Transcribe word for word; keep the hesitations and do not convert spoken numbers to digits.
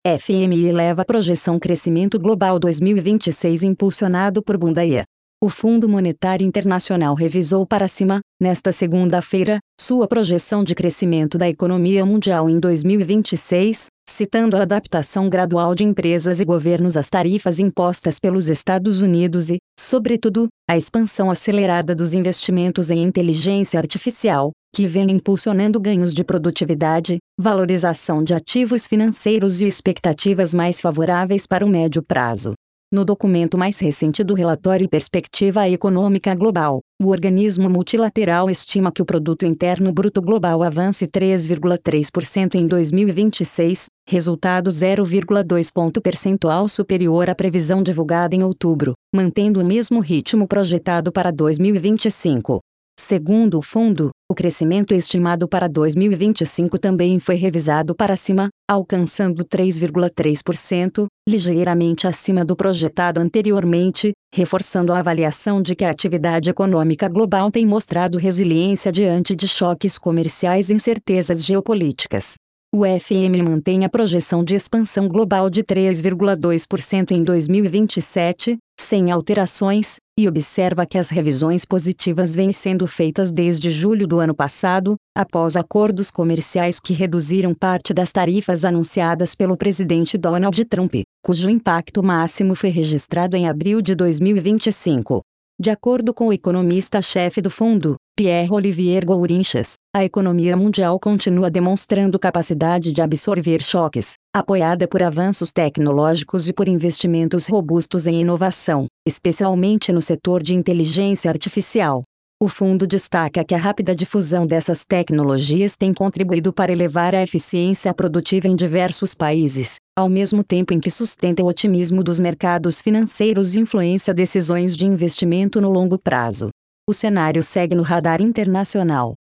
F M I eleva a projeção crescimento global dois mil e vinte e seis impulsionado por Bundaia. O Fundo Monetário Internacional revisou para cima, nesta segunda-feira, sua projeção de crescimento da economia mundial em dois mil e vinte e seis, citando a adaptação gradual de empresas e governos às tarifas impostas pelos Estados Unidos e, sobretudo, a expansão acelerada dos investimentos em inteligência artificial, que vem impulsionando ganhos de produtividade, valorização de ativos financeiros e expectativas mais favoráveis para o médio prazo. No documento mais recente do relatório Perspectiva Econômica Global, o organismo multilateral estima que o Produto Interno Bruto Global avance três vírgula três por cento em dois mil e vinte e seis, resultado zero vírgula dois ponto percentual superior à previsão divulgada em outubro, mantendo o mesmo ritmo projetado para dois mil e vinte e cinco. Segundo o fundo, o crescimento estimado para dois mil e vinte e cinco também foi revisado para cima, alcançando três vírgula três por cento, ligeiramente acima do projetado anteriormente, reforçando a avaliação de que a atividade econômica global tem mostrado resiliência diante de choques comerciais e incertezas geopolíticas. O F M I mantém a projeção de expansão global de três vírgula dois por cento em dois mil e vinte e sete, sem alterações, e observa que as revisões positivas vêm sendo feitas desde julho do ano passado, após acordos comerciais que reduziram parte das tarifas anunciadas pelo presidente Donald Trump, cujo impacto máximo foi registrado em abril de dois mil e vinte e cinco. De acordo com o economista-chefe do fundo, Pierre-Olivier Gourinchas, a economia mundial continua demonstrando capacidade de absorver choques, apoiada por avanços tecnológicos e por investimentos robustos em inovação, especialmente no setor de inteligência artificial. O fundo destaca que a rápida difusão dessas tecnologias tem contribuído para elevar a eficiência produtiva em diversos países, ao mesmo tempo em que sustenta o otimismo dos mercados financeiros e influencia decisões de investimento no longo prazo. O cenário segue no radar internacional.